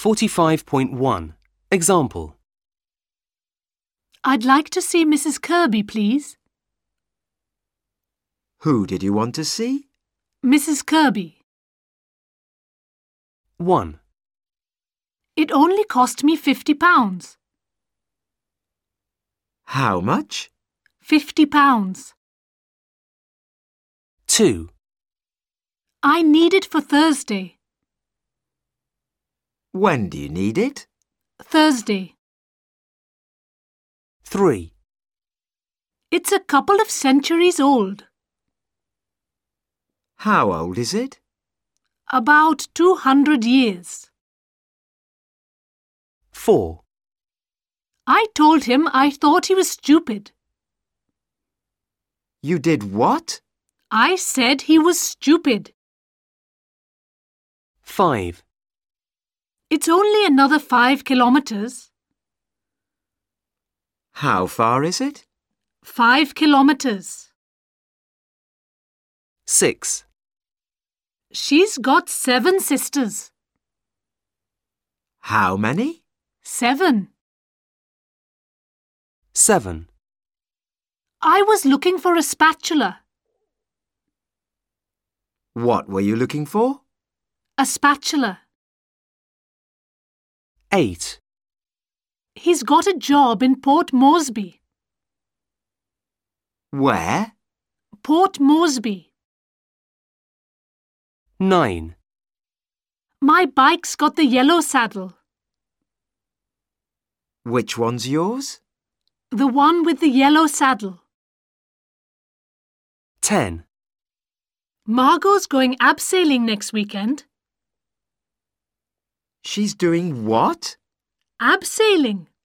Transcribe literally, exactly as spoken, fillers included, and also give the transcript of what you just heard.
forty-five point one. Example. I'd like to see Missus Kirby, please. Who did you want to see? Missus Kirby. one. It only cost me fifty pounds. How much? Fifty pounds. two. I need it for Thursday. When do you need it? Thursday. three. It's a couple of centuries old. How old is it? About two hundred years. four. I told him I thought he was stupid. You did what? I said he was stupid. five. It's only another five kilometers. How far is it? Five kilometers. six. She's got seven sisters. How many? Seven. seven. I was looking for a spatula. What were you looking for? A spatula. eight. He's got a job in Port Moresby. Where? Port Moresby. nine. My bike's got the yellow saddle. Which one's yours? The one with the yellow saddle. ten. Margot's going abseiling next weekend. She's doing what? Abseiling.